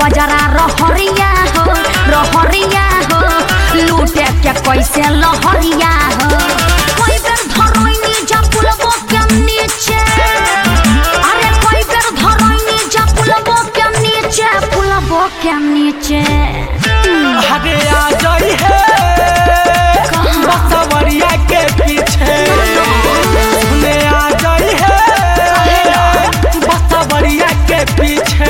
बजरा रहरिया हो लूटे के कैसे लहरिया हो कोई बेर धरैनी जा पुलबो के नीचे अरे कोई बेर धरैनी जा पुलबो के नीचे अरे आ जाई है बसवरिया के पीछे सुने आ जाई है बसवरिया के पीछे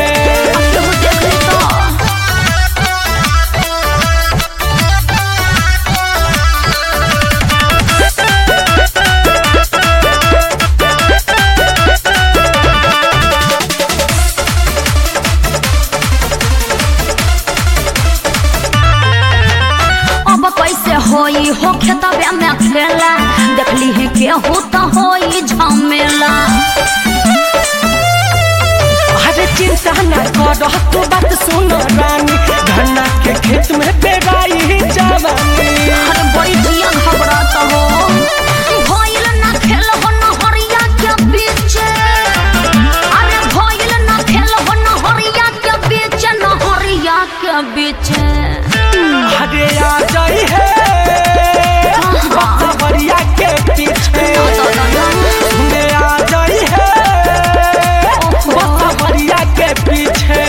होई हो खेतबे में खेला देखली है केहू तो होई झमेला अरे चिंता न कर तू बात सुन रानी धन्ना के खेत में बेराई जवानी अरे बड़ी जिया घबरात हो भइल ना खेल हो नहरिया के बीच अरे भइल ना खेल हो नहरिया के बीच अरे आ जाई है बसवरिया के पीछे सुने आ जाई है बसवरिया के पीछे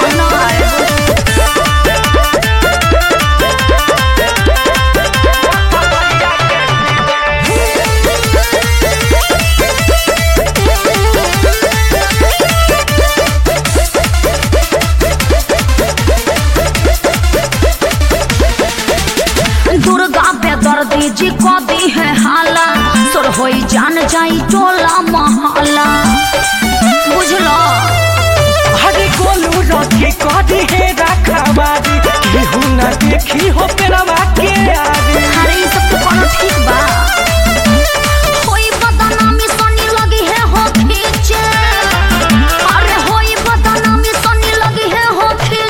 दुर्गा बेदर्दी जी को दी है हाला सुर होई जान जाई टोला महला बुझलो अरे गोलू रखी कदी है रखवारी केहू न देखी हो पेरवा के यारी अरे ये सब तो कोनो ठीक बा होई बदनामी सोनी लगी है हो खींचे अरे होई बदनामी सोनी लगी है हो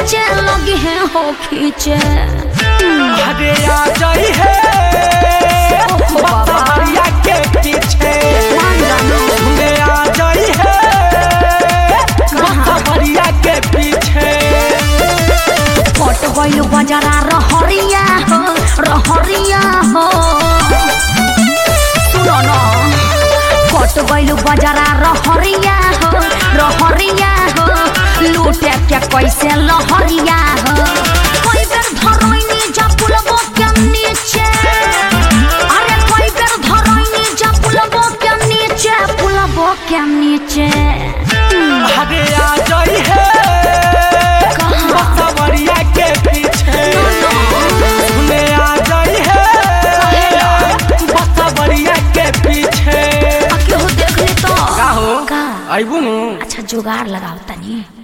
खींचे अरे आ जाई है बसवरिया के पीछे सुने आ जाई है बसवरिया के पीछे कट गइल बजरा रहरिया हो सुनो न कट गइल बजरा रहरिया हो लूटे के कैसे लहरिया हो कोई बेर धरैनी जा पुलबो के नीचे अरे कोई बेर धरैनी जा पुलबो के नीचे अरे आ जाई है बसवरिया के पीछे सुने आ जाई है बसवरिया के पीछे केहू देख ली तो का हो का आइबू नु अच्छा जुगाड़ लगाओ तनी।